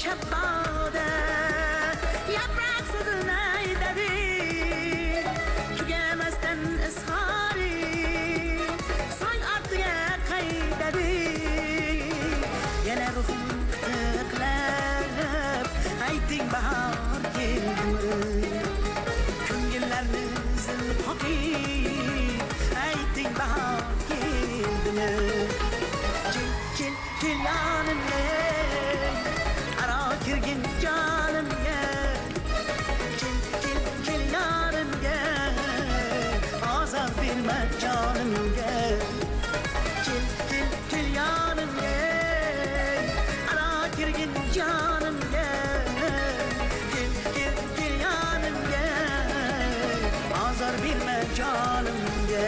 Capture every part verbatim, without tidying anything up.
şabbode yaprak sözün aydadi tügemezden eshari soy artıya kaydadi yana ruhum tıklab ayting bahar keldimi ko'ngillarni zilhoqib ayting bahar keldimi Kil kil kil yanimga aro kirgin jonimga Kil kil kil yanimga ozor berma jonimga Kil kil kil yanimga aro kirgin jonimga Kil kil kil yanimga ozor berma jonimga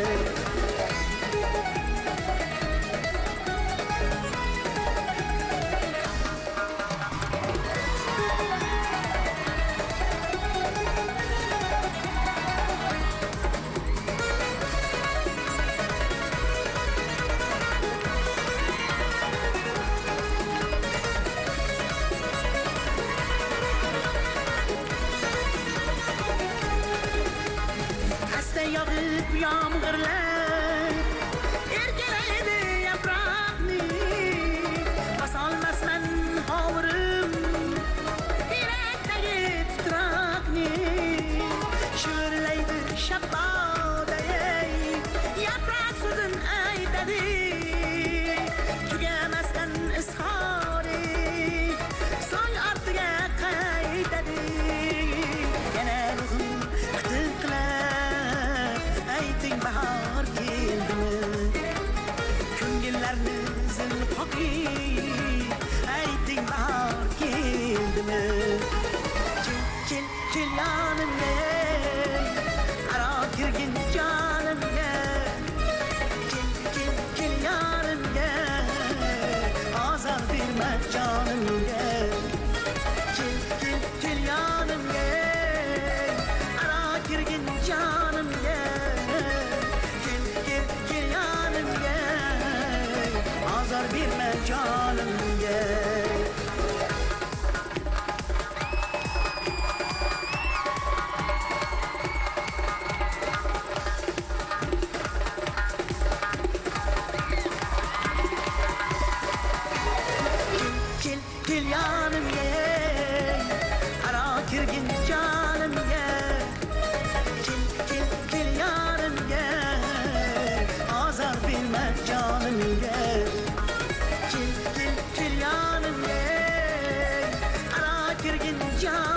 yağıp yağmurlar erkeledi yapraqni basolmasman hovurim yurakdagi titroqni shivirlaydi shabbode yaproq so'zin aytadi tugamasdan izhori so'ng ortiga qaytadi yana ruhim qitiqlar ayting bahor keldimi ko'ngillarni zilhoqib ayting bahor keldimi Kil kil kil yonimga aro kirgin jonimga Kil kil kil yonimga ozor berma jonimga Kil kil kil yonimga aro kirgin jonimga ozor berma jonimga Kil kil yonimga aro kirgin jonimga Kil kil kil yonimga ozor berma jonimga Kil kil kil yanimga aro kirgin jon